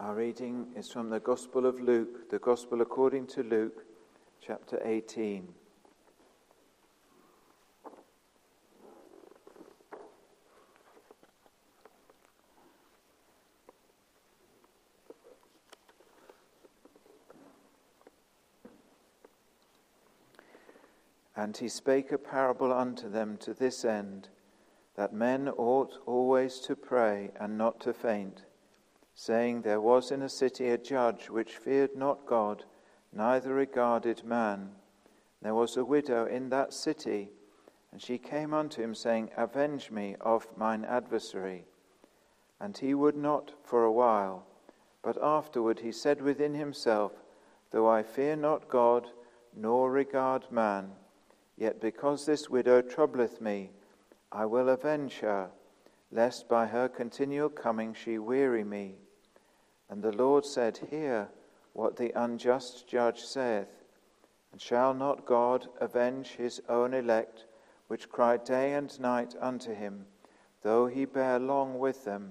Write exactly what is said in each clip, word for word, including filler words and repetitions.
Our reading is from the Gospel of Luke, the Gospel according to Luke, chapter eighteen. And he spake a parable unto them to this end, that men ought always to pray and not to faint, saying, There was in a city a judge which feared not God, neither regarded man. There was a widow in that city, and she came unto him, saying, Avenge me of mine adversary. And he would not for a while, but afterward he said within himself, Though I fear not God, nor regard man, yet because this widow troubleth me, I will avenge her, lest by her continual coming she weary me. And the Lord said, Hear what the unjust judge saith. And shall not God avenge his own elect, which cry day and night unto him, though he bear long with them?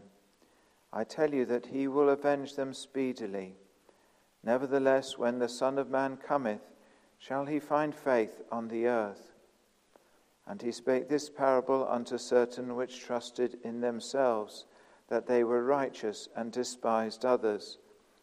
I tell you that he will avenge them speedily. Nevertheless, when the Son of Man cometh, shall he find faith on the earth? And he spake this parable unto certain which trusted in themselves, that they were righteous, and despised others.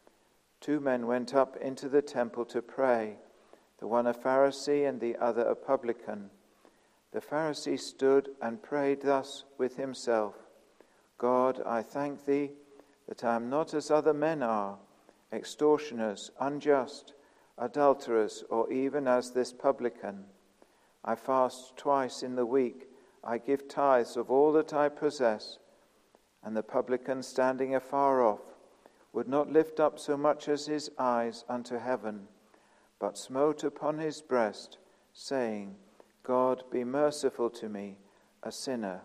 Two men went up into the temple to pray, the one a Pharisee and the other a publican. The Pharisee stood and prayed thus with himself, God, I thank thee that I am not as other men are, extortioners, unjust, adulterers, or even as this publican. I fast twice in the week. I give tithes of all that I possess. And the publican, standing afar off, would not lift up so much as his eyes unto heaven, but smote upon his breast, saying, God, be merciful to me, a sinner.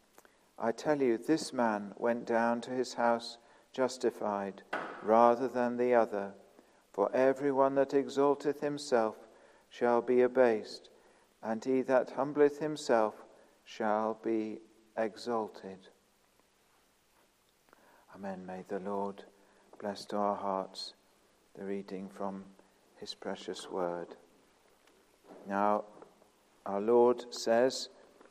I tell you, this man went down to his house justified, rather than the other. For every one that exalteth himself shall be abased, and he that humbleth himself shall be exalted. Amen. May the Lord bless to our hearts the reading from his precious word. Now, our Lord says,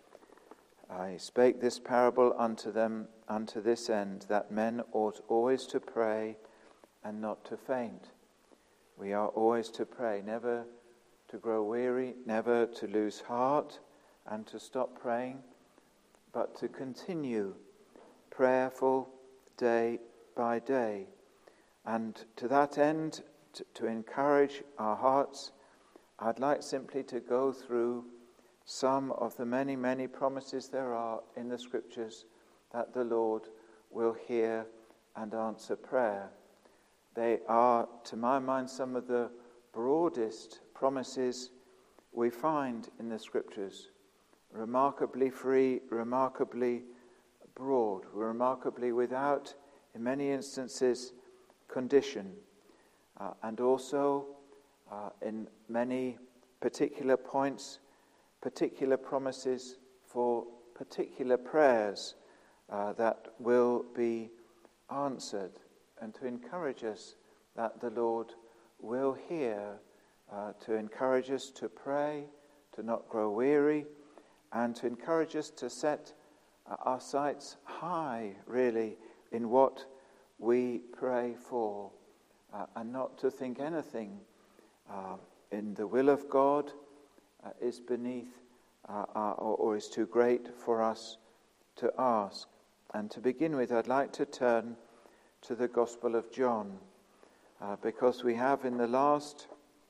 I spake this parable unto them unto this end, that men ought always to pray and not to faint. We are always to pray, never to grow weary, never to lose heart and to stop praying, but to continue prayerful day by day. And to that end, to, to encourage our hearts, I'd like simply to go through some of the many, many promises there are in the Scriptures that the Lord will hear and answer prayer. They are, to my mind, some of the broadest promises we find in the Scriptures. Remarkably free, remarkably broad, remarkably without, in many instances, condition. Uh, and also, uh, in many particular points, particular promises for particular prayers uh, that will be answered, and to encourage us that the Lord will hear, uh, to encourage us to pray, to not grow weary, and to encourage us to set uh, our sights high, really, in what we pray for, uh, and not to think anything uh, in the will of God uh, is beneath uh, uh, or, or is too great for us to ask. And to begin with, I'd like to turn to the Gospel of John, uh, because we have in the last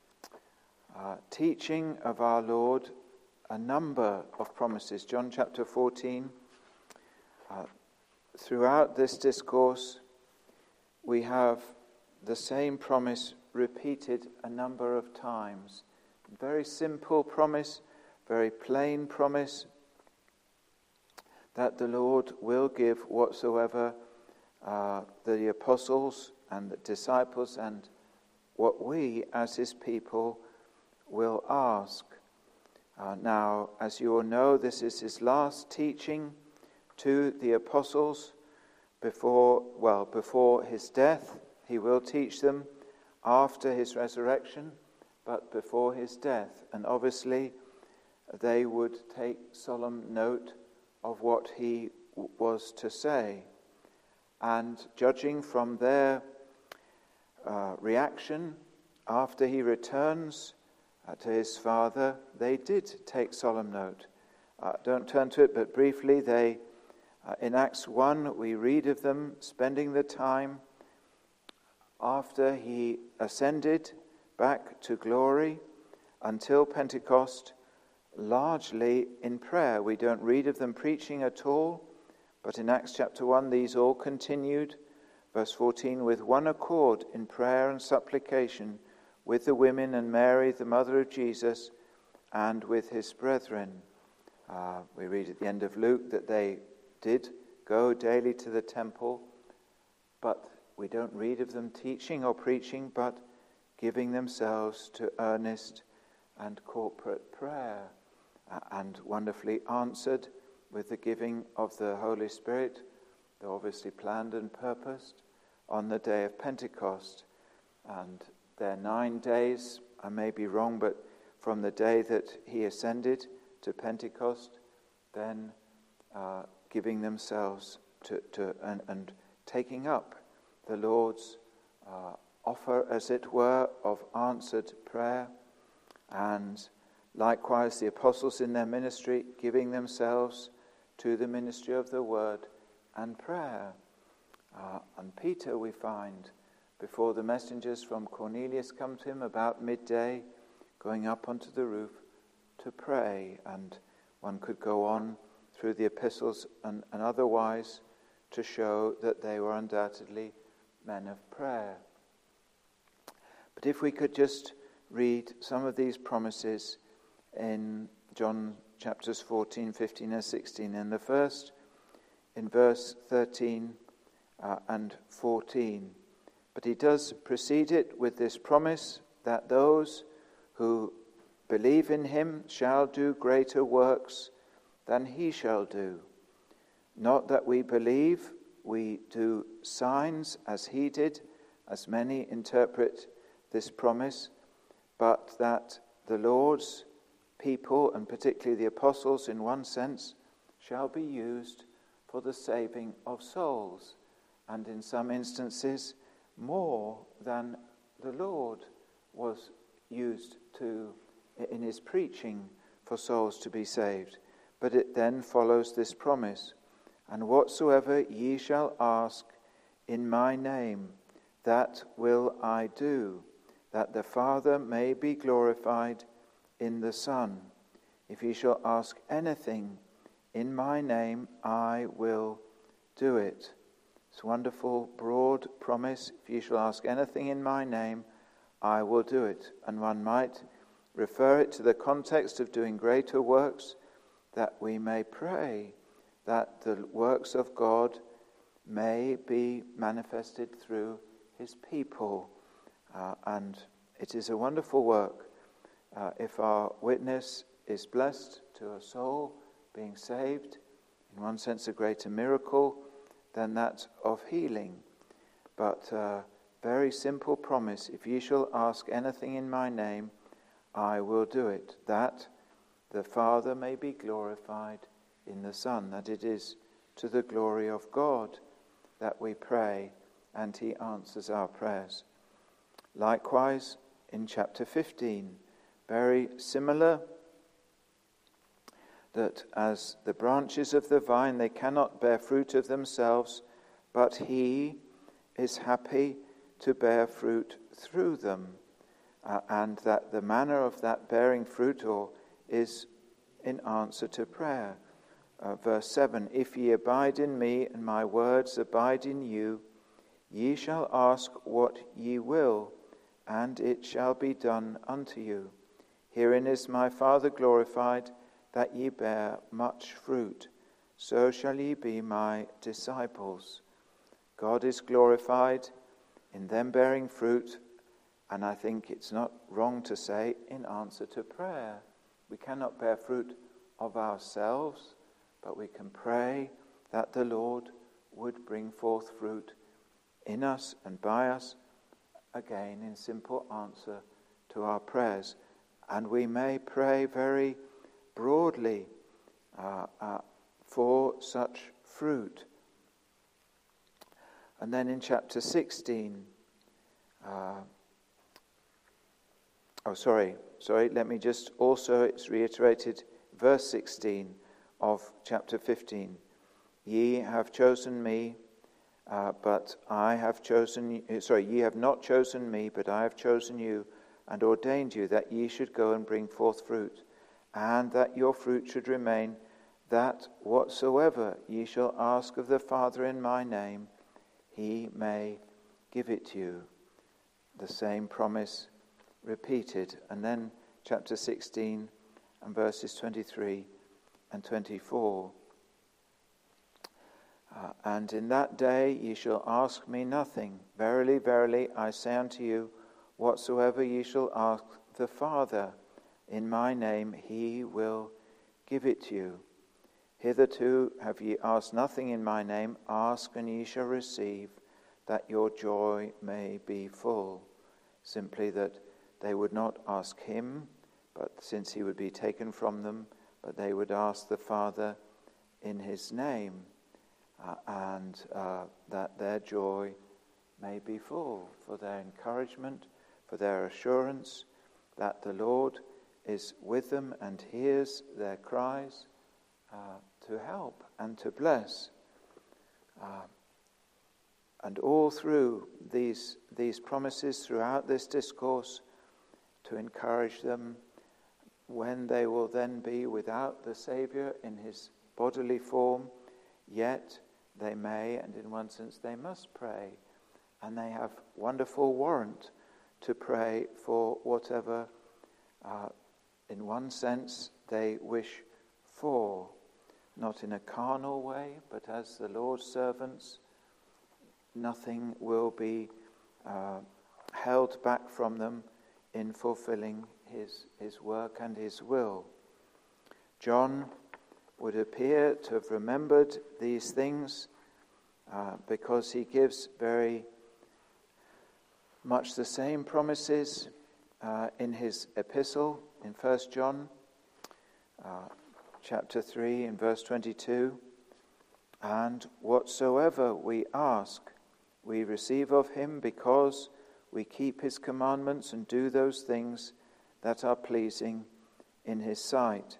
uh, teaching of our Lord a number of promises. John chapter fourteen, uh, throughout this discourse, we have the same promise repeated a number of times. Very simple promise, very plain promise, that the Lord will give whatsoever uh, the apostles and the disciples and what we as his people will ask. Uh, now, as you all know, this is his last teaching to the apostles before, well, before his death, He will teach them after his resurrection, but before his death. And obviously, they would take solemn note of what he w- was to say. And judging from their uh, reaction after he returns uh, to his Father, they did take solemn note. Uh, don't turn to it, but briefly, they uh, in Acts one, we read of them spending the time after he ascended back to glory until Pentecost, largely in prayer. We don't read of them preaching at all, but in Acts chapter one, these all continued. Verse fourteen, with one accord in prayer and supplication with the women and Mary, the mother of Jesus, and with his brethren. Uh, we read at the end of Luke that they did go daily to the temple, but we don't read of them teaching or preaching, but giving themselves to earnest and corporate prayer, uh, and wonderfully answered with the giving of the Holy Spirit, though obviously planned and purposed, on the day of Pentecost. And their nine days, I may be wrong, but from the day that he ascended to Pentecost, then uh, giving themselves to, to and, and taking up the Lord's uh, offer, as it were, of answered prayer. And likewise the apostles in their ministry giving themselves to the ministry of the word and prayer. Uh, and Peter, we find, before the messengers from Cornelius come to him about midday, going up onto the roof to pray. And one could go on through the epistles and, and otherwise to show that they were undoubtedly men of prayer. But if we could just read some of these promises in John chapters fourteen, fifteen and sixteen. And the first in verse thirteen uh, and fourteen. But he does precede it with this promise that those who believe in him shall do greater works than he shall do. Not that we believe we do signs as he did, as many interpret this promise, but that the Lord's people, and particularly the apostles in one sense, shall be used for the saving of souls, and in some instances more than the Lord was used to in his preaching for souls to be saved. But it then follows this promise, and whatsoever ye shall ask in my name, that will I do, that the Father may be glorified in the Son. If ye shall ask anything in my name, I will do it. It's a wonderful, broad promise. If ye shall ask anything in my name, I will do it. And one might refer it to the context of doing greater works, that we may pray that the works of God may be manifested through his people. Uh, and it is a wonderful work uh, if our witness is blessed to a soul being saved, in one sense a greater miracle than that of healing. But uh, very simple promise, if ye shall ask anything in my name, I will do it, that the Father may be glorified in the Son, that it is to the glory of God that we pray and he answers our prayers. Likewise, in chapter fifteen, very similar, that as the branches of the vine, they cannot bear fruit of themselves, but he is happy to bear fruit through them, uh, and that the manner of that bearing fruit or is in answer to prayer. Uh, verse seven, if ye abide in me and my words abide in you, ye shall ask what ye will, and it shall be done unto you. Herein is my Father glorified, that ye bear much fruit. So shall ye be my disciples. God is glorified in them bearing fruit, and I think it's not wrong to say in answer to prayer. We cannot bear fruit of ourselves, but we can pray that the Lord would bring forth fruit in us and by us again in simple answer to our prayers. And we may pray very broadly uh, uh, for such fruit. And then in chapter sixteen, uh, oh sorry, sorry, let me just also, it's reiterated, verse sixteen of chapter fifteen. Ye have chosen me, uh, but I have chosen, sorry, ye have not chosen me, but I have chosen you, and ordained you that ye should go and bring forth fruit, and that your fruit should remain, that whatsoever ye shall ask of the Father in my name, he may give it to you. The same promise repeated. And then chapter sixteen and verses twenty-three and twenty-four. Uh, and in that day ye shall ask me nothing. Verily, verily, I say unto you, whatsoever ye shall ask the Father in my name, he will give it to you. Hitherto have ye asked nothing in my name. Ask, and ye shall receive, that your joy may be full. Simply that they would not ask him, but since he would be taken from them, but they would ask the Father in his name, uh, and uh, that their joy may be full, for their encouragement, for their assurance that the Lord is with them and hears their cries uh, to help and to bless. Uh, and all through these, these promises, throughout this discourse, to encourage them when they will then be without the Saviour in his bodily form, yet they may, and in one sense they must pray, and they have wonderful warrant to pray for whatever, uh, in one sense, they wish for, not in a carnal way, but as the Lord's servants. Nothing will be uh, held back from them in fulfilling his, his work and his will. John would appear to have remembered these things uh, because he gives very much the same promises uh, in his epistle in First John uh, chapter three and verse twenty-two. And whatsoever we ask, we receive of him, because we keep his commandments and do those things that are pleasing in his sight.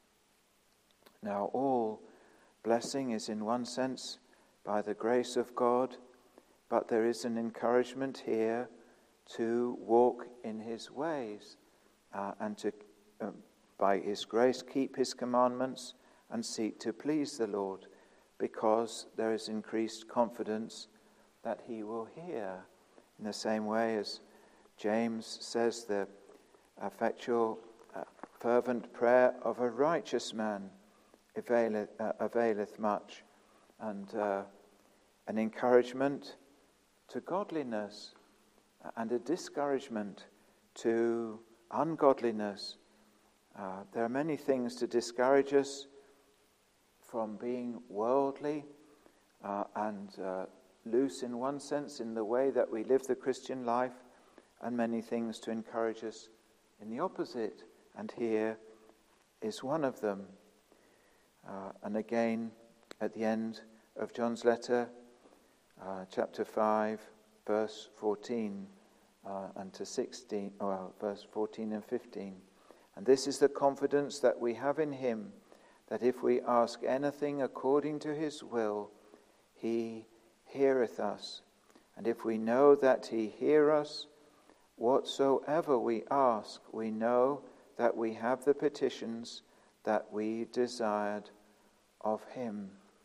Now all blessing is in one sense by the grace of God, but there is an encouragement here to walk in his ways uh, and to, uh, by his grace, keep his commandments and seek to please the Lord, because there is increased confidence that he will hear. In the same way as James says, the effectual, uh, fervent prayer of a righteous man availeth, uh, availeth much, and uh, an encouragement to godliness and a discouragement to ungodliness. Uh, there are many things to discourage us from being worldly uh, and uh, loose in one sense in the way that we live the Christian life, and many things to encourage us in the opposite, and here is one of them. Uh, and again, at the end of John's letter, uh, chapter five, verse fourteen uh, and to sixteen, well, verse fourteen and fifteen. And this is the confidence that we have in him, that if we ask anything according to his will, he heareth us. And if we know that he hear us, whatsoever we ask, we know that we have the petitions that we desired of him.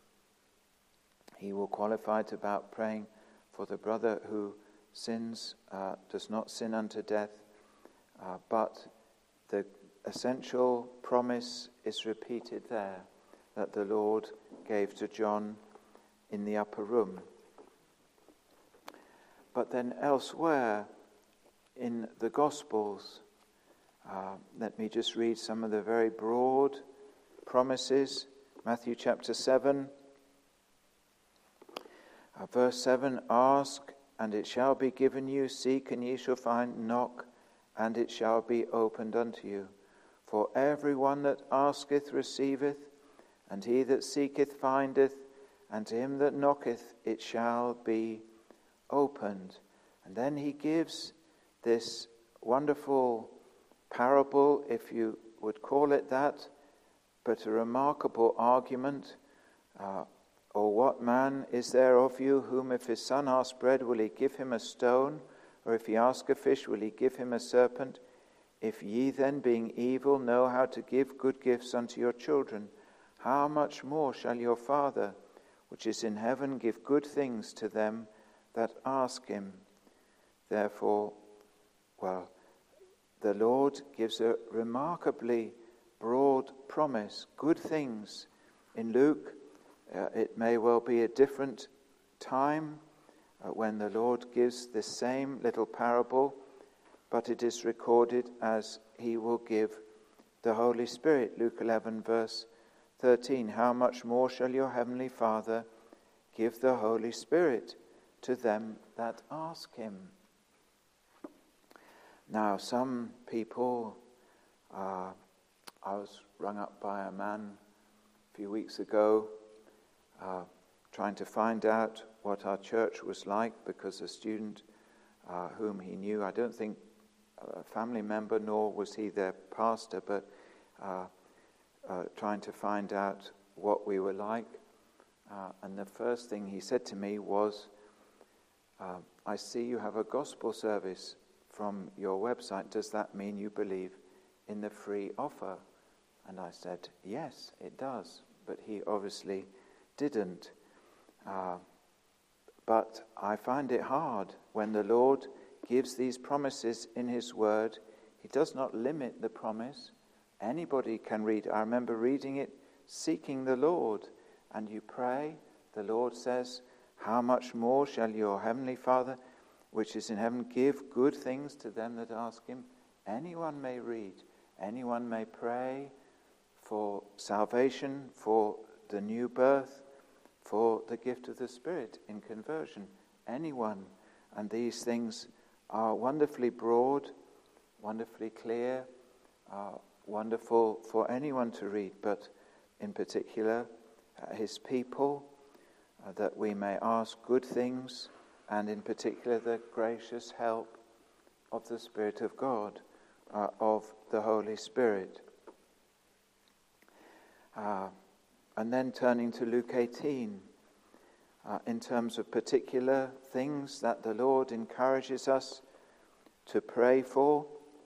He will qualify it about praying for the brother who sins, uh, does not sin unto death, uh, but the essential promise is repeated there that the Lord gave to John in the upper room. But then elsewhere in the Gospels, uh, let me just read some of the very broad promises. Matthew chapter seven, uh, verse seven, ask and it shall be given you. Seek, and ye shall find. Knock, and it shall be opened unto you. For every one that asketh receiveth, and he that seeketh findeth, and to him that knocketh it shall be opened. And then he gives this wonderful parable, if you would call it that, but a remarkable argument. Uh, or what man is there of you whom if his son ask bread, will he give him a stone? Or if he ask a fish, will he give him a serpent? If ye then, being evil, know how to give good gifts unto your children, how much more shall your Father, which is in heaven, give good things to them that ask him? Therefore, well, the Lord gives a remarkably broad promise, good things. In Luke, uh, it may well be a different time uh, when the Lord gives the same little parable, but it is recorded as he will give the Holy Spirit. Luke eleven, verse thirteen, how much more shall your heavenly Father give the Holy Spirit to them that ask him? Now, some people, uh, I was rung up by a man a few weeks ago, uh, trying to find out what our church was like, because a student uh, whom he knew, I don't think a family member, nor was he their pastor, but uh, uh, trying to find out what we were like. Uh, and the first thing he said to me was, uh, I see you have a gospel service from your website. Does that mean you believe in the free offer? And I said, yes, it does. But he obviously didn't. Uh, but I find it hard when the Lord gives these promises in his word. He does not limit the promise. Anybody can read. I remember reading it, seeking the Lord. And you pray, the Lord says, how much more shall your heavenly Father, which is in heaven, give good things to them that ask him? Anyone may read. Anyone may pray for salvation, for the new birth, for the gift of the Spirit in conversion. Anyone. And these things are wonderfully broad, wonderfully clear, uh, wonderful for anyone to read, but in particular, uh, his people, uh, that we may ask good things, and in particular the gracious help of the Spirit of God, uh, of the Holy Spirit. Uh, and then turning to Luke eighteen, uh, in terms of particular things that the Lord encourages us to pray for.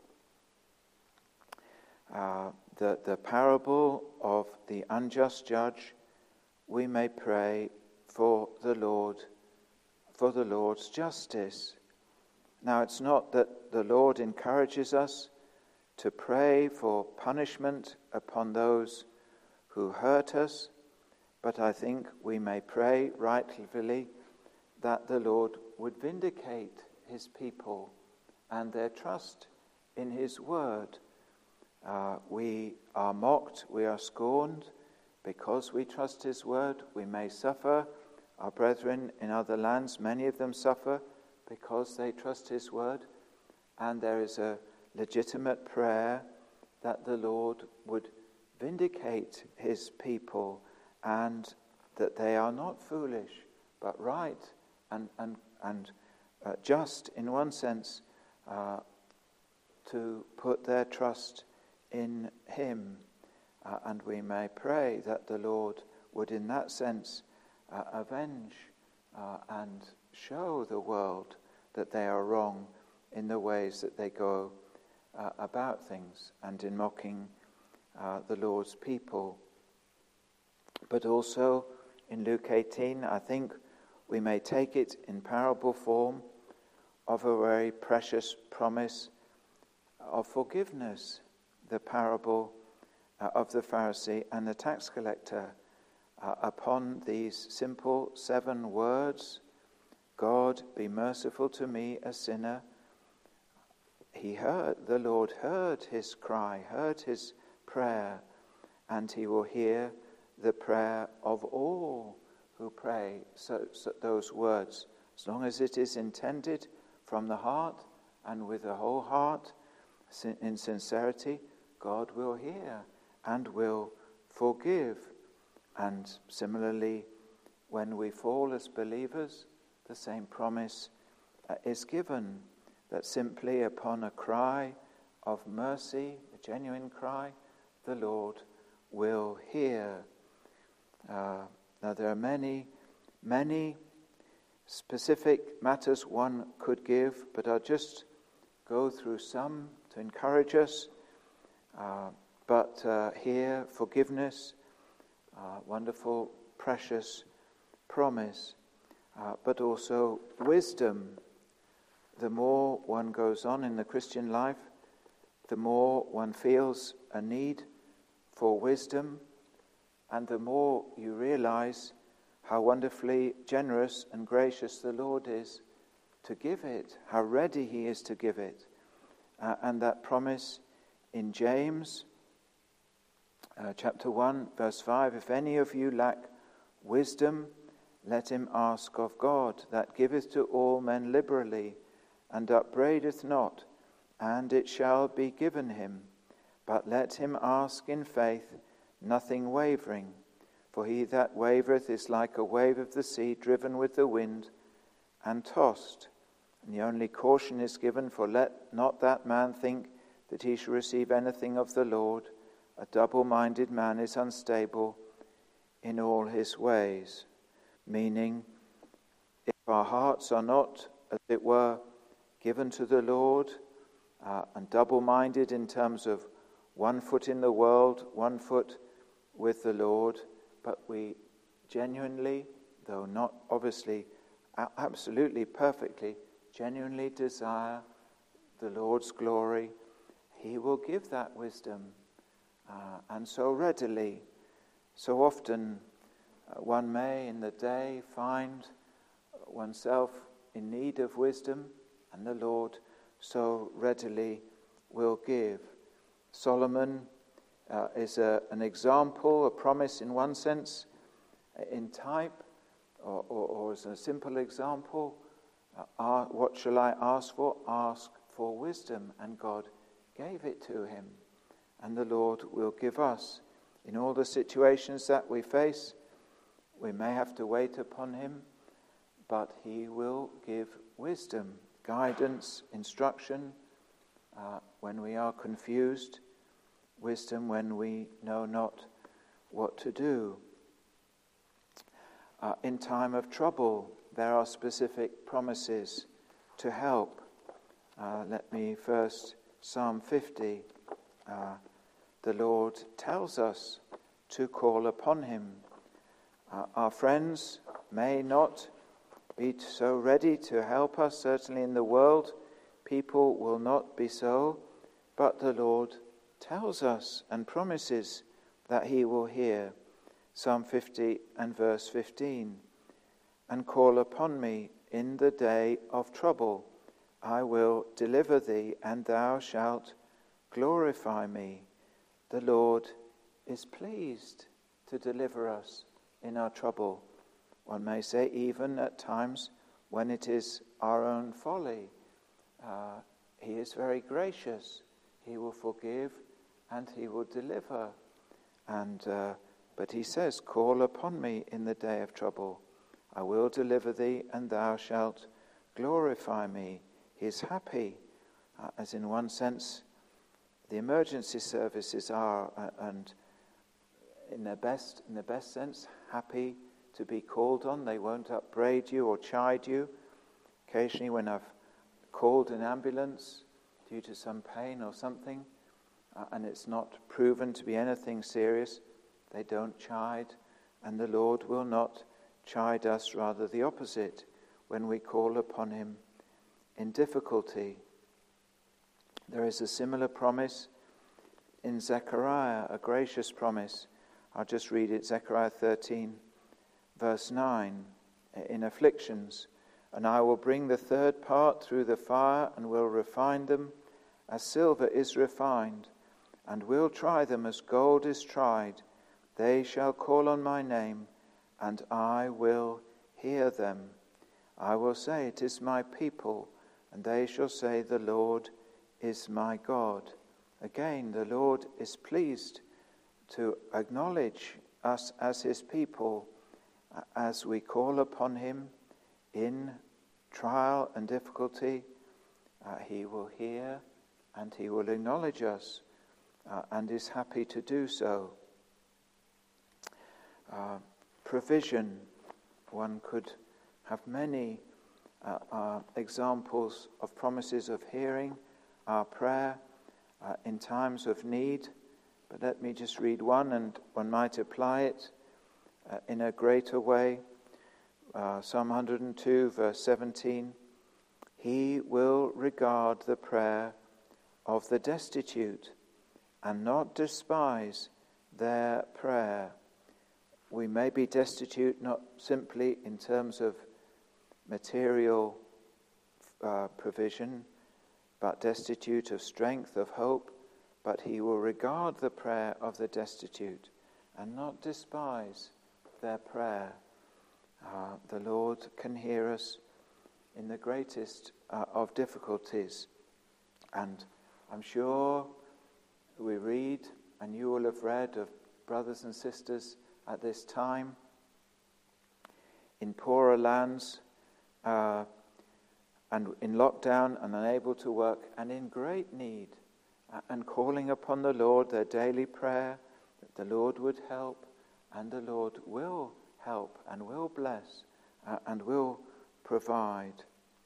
Uh, the, the parable of the unjust judge, we may pray for the Lord, for the Lord's justice. Now, it's not that the Lord encourages us to pray for punishment upon those who hurt us, but I think we may pray rightfully that the Lord would vindicate his people and their trust in his word. Uh, we are mocked, we are scorned because we trust his word. We may suffer. Our brethren in other lands, many of them suffer because they trust his word. And there is a legitimate prayer that the Lord would vindicate his people, and that they are not foolish, but right and and and uh, just in one sense, uh, to put their trust in him. Uh, and we may pray that the Lord would in that sense uh, avenge uh, and show the world that they are wrong in the ways that they go uh, about things, and in mocking uh, the Lord's people. But also in Luke eighteen, I think we may take it in parable form of a very precious promise of forgiveness, the parable uh, of the Pharisee and the tax collector. Uh, upon these simple seven words, God, be merciful to me, a sinner. He heard, the Lord heard his cry, heard his prayer, and he will hear the prayer of all who pray so, so those words As long as it is intended from the heart and with the whole heart, in sincerity, God will hear and will forgive. And similarly, when we fall as believers, the same promise uh, is given, that simply upon a cry of mercy, a genuine cry, the Lord will hear. Uh, now there are many, many specific matters one could give, but I'll just go through some to encourage us. Uh, but uh, here, forgiveness, uh, wonderful, precious promise, uh, but also wisdom. The more one goes on in the Christian life, the more one feels a need for wisdom, and the more you realize how wonderfully generous and gracious the Lord is to give it, how ready he is to give it. Uh, and that promise in James uh, chapter one, verse five, if any of you lack wisdom, let him ask of God, that giveth to all men liberally, and upbraideth not, and it shall be given him. But let him ask in faith, nothing wavering. For he that wavereth is like a wave of the sea, driven with the wind and tossed. And the only caution is given, for let not that man think that he shall receive anything of the Lord. A double-minded man is unstable in all his ways. Meaning, if our hearts are not, as it were, given to the Lord, uh, and double-minded in terms of one foot in the world, one foot with the Lord, but we genuinely, though not obviously absolutely perfectly, genuinely desire the Lord's glory, he will give that wisdom, uh, and so readily. So often uh, one may in the day find oneself in need of wisdom, and the Lord so readily will give. Solomon uh, is a, an example, a promise in one sense, in type, or, or, or as a simple example. Uh, what shall I ask for? Ask for wisdom, and God gave it to him. And the Lord will give us. In all the situations that we face, we may have to wait upon him, but he will give wisdom, guidance, instruction uh, when we are confused, wisdom when we know not what to do. Uh, in time of trouble, there are specific promises to help. Uh, let me first, Psalm fifty. Uh, the Lord tells us to call upon him. Uh, our friends may not be so ready to help us. Certainly in the world, people will not be so. But the Lord tells us and promises that he will hear. Psalm fifty and verse fifteen. And call upon me in the day of trouble. I will deliver thee, and thou shalt glorify me. The Lord is pleased to deliver us in our trouble. One may say even at times when it is our own folly. Uh, he is very gracious. He will forgive and he will deliver. And uh, but he says, call upon me in the day of trouble. I will deliver thee, and thou shalt glorify me. He is happy, uh, as in one sense the emergency services are, uh, and in their best, in the best sense, happy to be called on. They won't upbraid you or chide you. Occasionally, when I've called an ambulance due to some pain or something, uh, and it's not proven to be anything serious, they don't chide, and the Lord will not chide us, rather the opposite, when we call upon him in difficulty. There is a similar promise in Zechariah, a gracious promise. I'll just read it, Zechariah thirteen, verse nine. In afflictions, and I will bring the third part through the fire, and will refine them as silver is refined, and will try them as gold is tried. They shall call on my name, and I will hear them. I will say, it is my people, and they shall say, the Lord is my God. Again, the Lord is pleased to acknowledge us as his people as we call upon him in trial and difficulty. Uh, he will hear and he will acknowledge us uh, and is happy to do so. Uh, provision. One could have many uh, uh, examples of promises of hearing our prayer uh, in times of need. But let me just read one, and one might apply it uh, in a greater way. Uh, Psalm one hundred two, verse seventeen. He will regard the prayer of the destitute and not despise their prayer. We may be destitute not simply in terms of material uh, provision, but destitute of strength, of hope, but he will regard the prayer of the destitute and not despise their prayer. Uh, the Lord can hear us in the greatest uh, of difficulties. And I'm sure we read, and you will have read, of brothers and sisters at this time in poorer lands uh, and in lockdown and unable to work and in great need uh, and calling upon the Lord, their daily prayer that the Lord would help, and the Lord will help and will bless uh, and will provide.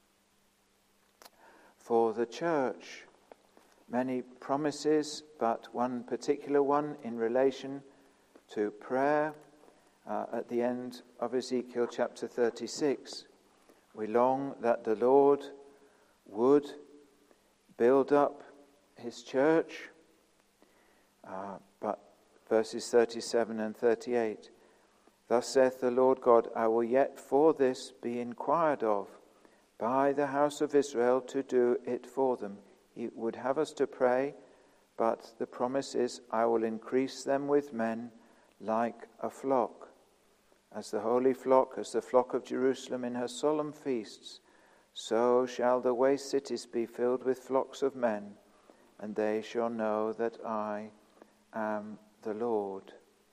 For the church, many promises, but one particular one in relation to prayer uh, at the end of Ezekiel chapter thirty-six. We long that the Lord would build up his church, uh, but verses thirty-seven and thirty-eight. Thus saith the Lord God, I will yet for this be inquired of by the house of Israel to do it for them. He would have us to pray, but the promise is, I will increase them with men like a flock. As the holy flock, as the flock of Jerusalem in her solemn feasts, so shall the waste cities be filled with flocks of men, and they shall know that I am the Lord.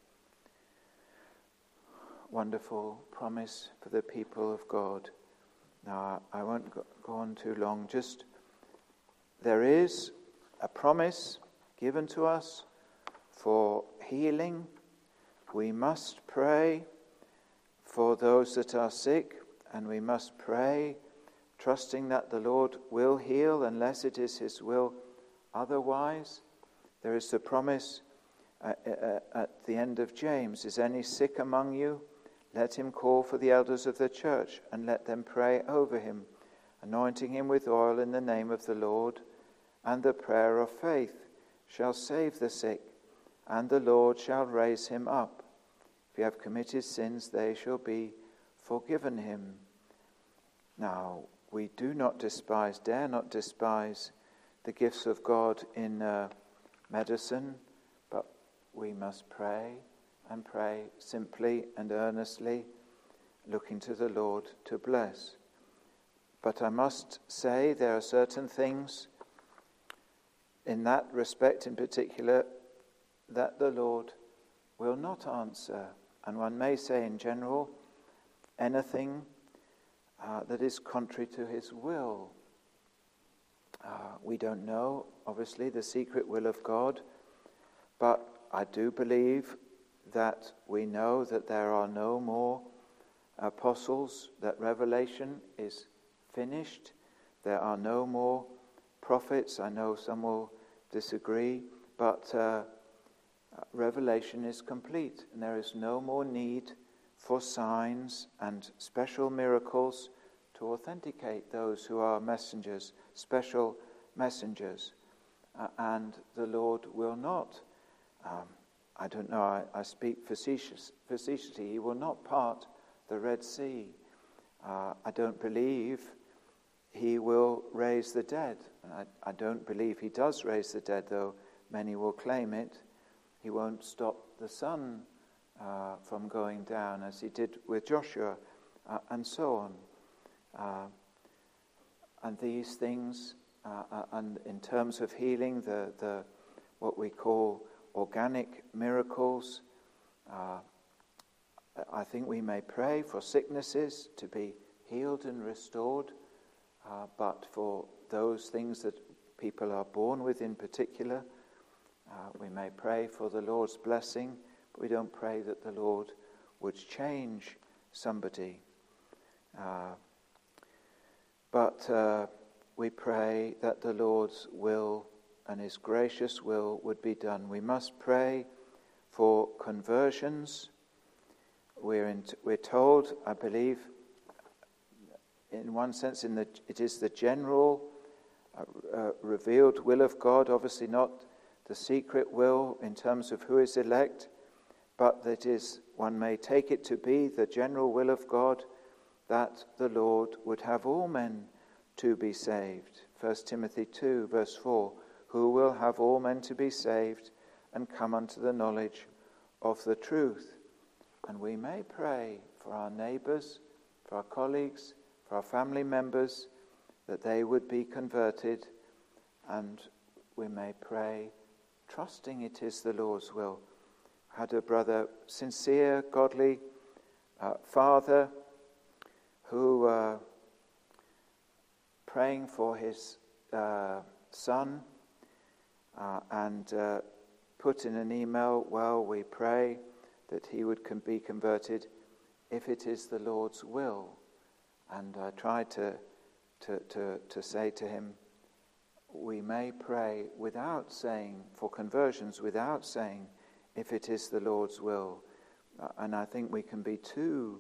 Wonderful promise for the people of God. Now, I won't go on too long. Just, there is a promise given to us for healing. We must pray for those that are sick, and we must pray trusting that the Lord will heal unless it is his will otherwise. There is the promise uh, uh, at the end of James, is any sick among you? Let him call for the elders of the church, and let them pray over him, anointing him with oil in the name of the Lord. And the prayer of faith shall save the sick, and the Lord shall raise him up. If he have committed sins, they shall be forgiven him. Now, we do not despise, dare not despise the gifts of God in uh, medicine, but we must pray and pray simply and earnestly, looking to the Lord to bless. But I must say there are certain things in that respect in particular that the Lord will not answer. And one may say in general, anything uh, that is contrary to his will. Uh, we don't know, obviously, the secret will of God, but I do believe that we know that there are no more apostles, that Revelation is finished. There are no more prophets. I know some will disagree, but uh, Revelation is complete, and there is no more need for signs and special miracles to authenticate those who are messengers, special messengers. Uh, and the Lord will not, um, I don't know, I, I speak facetious, facetiously, he will not part the Red Sea. Uh, I don't believe he will raise the dead. I, I don't believe he does raise the dead, though many will claim it. He won't stop the sun uh, from going down as he did with Joshua, uh, and so on. Uh, and these things, uh, uh, and in terms of healing, the, the what we call organic miracles, uh, I think we may pray for sicknesses to be healed and restored, uh, but for those things that people are born with in particular, uh, we may pray for the Lord's blessing, but we don't pray that the Lord would change somebody. Uh, but uh, we pray that the Lord's will and his gracious will would be done. We must pray for conversions. We're, in, we're told, I believe, in one sense, in the, it is the general uh, uh, revealed will of God, obviously not the secret will in terms of who is elect, but that is, one may take it to be the general will of God that the Lord would have all men to be saved. First Timothy two, verse four, who will have all men to be saved and come unto the knowledge of the truth. And we may pray for our neighbours, for our colleagues, for our family members, that they would be converted, and we may pray, trusting it is the Lord's will. I had a brother, sincere, godly uh, father, who uh, praying for his uh, son, uh, and uh, put in an email, well, we pray that he would com- be converted if it is the Lord's will. And I tried to, to, to, to say to him, we may pray without saying, for conversions, without saying, if it is the Lord's will. Uh, and I think we can be too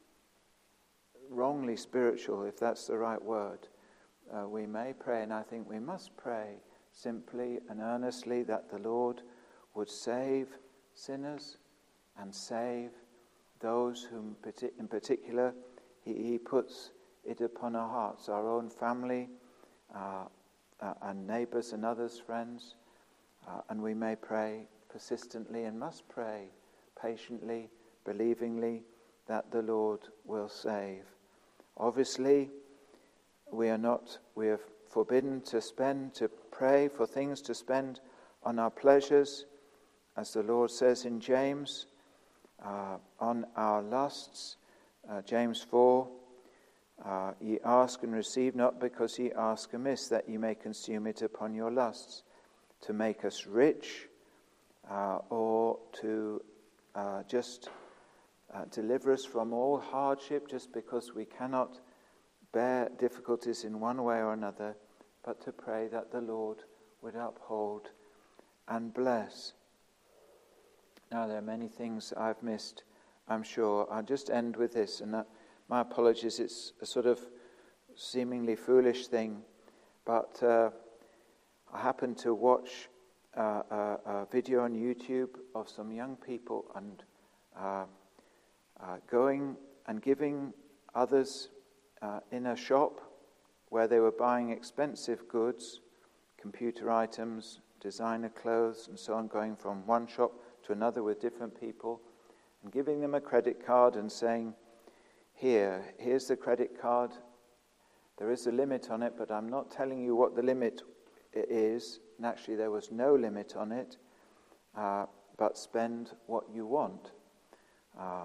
wrongly spiritual, if that's the right word. Uh, we may pray, and I think we must pray simply and earnestly that the Lord would save sinners and save those whom in particular he, he puts it upon our hearts, our own family uh, uh, and neighbours and others, friends. Uh, and we may pray persistently and must pray patiently, believingly that the Lord will save. Obviously, we are not, we are forbidden to spend, to pray for things to spend on our pleasures, as the Lord says in James, uh, on our lusts. Uh, James four, uh, ye ask and receive not because ye ask amiss, that ye may consume it upon your lusts, to make us rich, uh, or to uh, just uh, deliver us from all hardship, just because we cannot bear difficulties in one way or another, but to pray that the Lord would uphold and bless. Now, there are many things I've missed, I'm sure. I'll just end with this, and that, my apologies, it's a sort of seemingly foolish thing, but uh, I happened to watch uh, a, a video on YouTube of some young people and uh, uh, going and giving others uh, in a shop where they were buying expensive goods, computer items, designer clothes, and so on, going from one shop to another with different people, and giving them a credit card and saying, here, here's the credit card. There is a limit on it, but I'm not telling you what the limit is. And actually, there was no limit on it, uh, but spend what you want. Uh,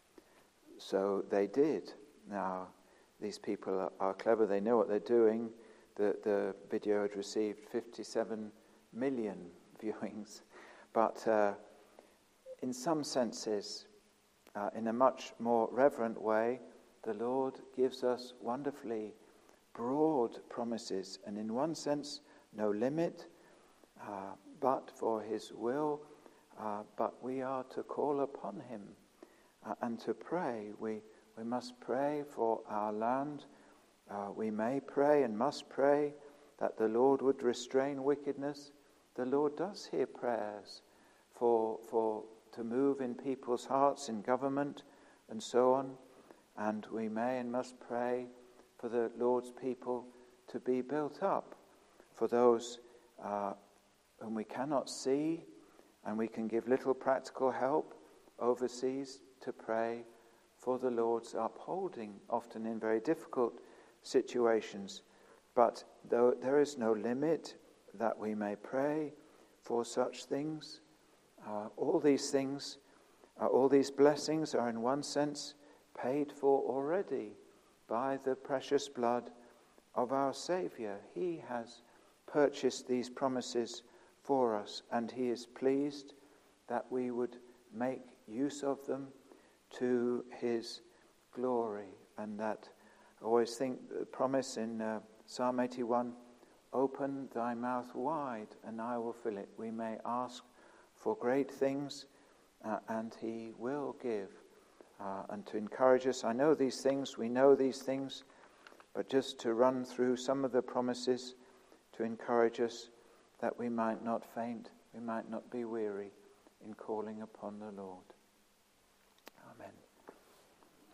so they did. Now, these people are, are clever. They know what they're doing. The, the video had received fifty-seven million viewings. But uh, in some senses, uh, in a much more reverent way, the Lord gives us wonderfully broad promises, and in one sense, no limit, uh, but for his will, uh, but we are to call upon him uh, and to pray. We, we must pray for our land. Uh, we may pray and must pray that the Lord would restrain wickedness. The Lord does hear prayers for for to move in people's hearts, in government, and so on. And we may and must pray for the Lord's people to be built up, for those uh, whom we cannot see, and we can give little practical help overseas, to pray for the Lord's upholding, often in very difficult situations. But though there is no limit that we may pray for such things, uh, all these things, uh, all these blessings are in one sense paid for already by the precious blood of our Saviour. He has purchased these promises for us, and he is pleased that we would make use of them to his glory. And that I always think the promise in uh, Psalm eighty-one, open thy mouth wide and I will fill it. We may ask for great things uh, and he will give. Uh, and to encourage us, I know these things, we know these things, but just to run through some of the promises to encourage us that we might not faint, we might not be weary in calling upon the Lord.